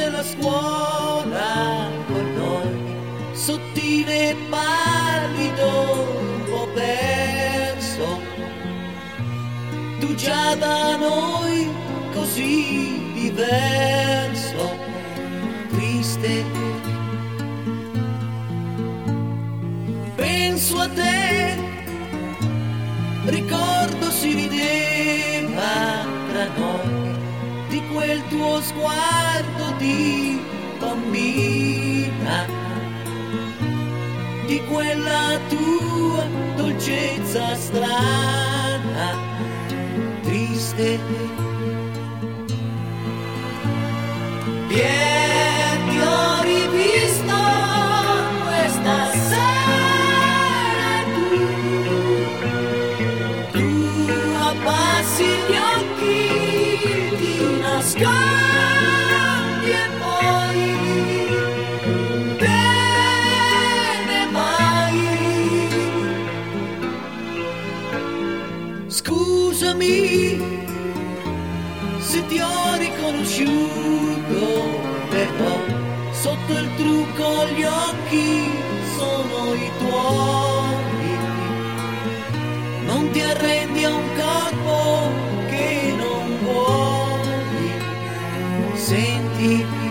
della scuola con noi, sottile e pallido, un po' perso. Tu già da noi così diverso, triste. Penso a te, ricordo si rideva tra noi di quel tuo sguardo di bambina, di quella tua dolcezza strana, triste. Ti ho rivisto questa sera, tu abbassi gli occhi, ti nascondi e poi te ne vai. Scusami se ti ho riconosciuto, però sotto il trucco gli occhi sono i tuoi. Non ti arrendi a un corpo che non vuoi. Senti